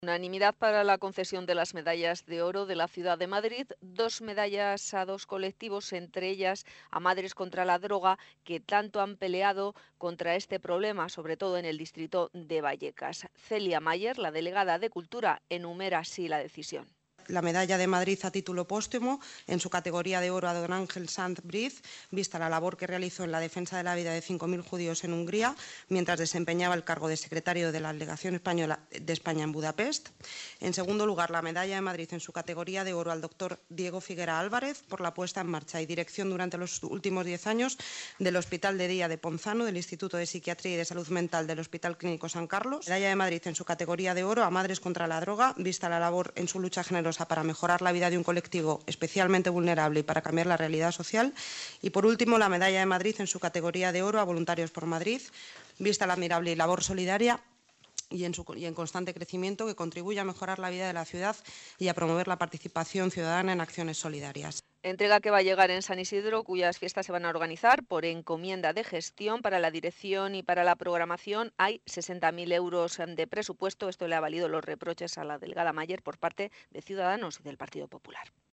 Unanimidad para la concesión de las medallas de oro de la Ciudad de Madrid, 2 medallas a 2 colectivos, entre ellas a Madres contra la Droga, que tanto han peleado contra este problema, sobre todo en el distrito de Vallecas. Celia Mayer, la delegada de Cultura, enumera así la decisión. La medalla de Madrid a título póstumo, en su categoría de oro a don Ángel Sanz Briz, vista la labor que realizó en la defensa de la vida de 5.000 judíos en Hungría, mientras desempeñaba el cargo de secretario de la Delegación Española de España en Budapest. En segundo lugar, la medalla de Madrid en su categoría de oro al doctor Diego Figuera Álvarez por la puesta en marcha y dirección durante los últimos 10 años del Hospital de Día de Ponzano, del Instituto de Psiquiatría y de Salud Mental del Hospital Clínico San Carlos. Medalla de Madrid en su categoría de oro a Madres contra la Droga, vista la labor en su lucha generosa para mejorar la vida de un colectivo especialmente vulnerable y para cambiar la realidad social. Y, por último, la medalla de Madrid en su categoría de oro a Voluntarios por Madrid, vista la admirable labor solidaria y en constante crecimiento que contribuye a mejorar la vida de la ciudad y a promover la participación ciudadana en acciones solidarias. Entrega que va a llegar en San Isidro, cuyas fiestas se van a organizar por encomienda de gestión. Para la dirección y para la programación hay 60.000 euros de presupuesto. Esto le ha valido los reproches a la delegada Mayer por parte de Ciudadanos y del Partido Popular.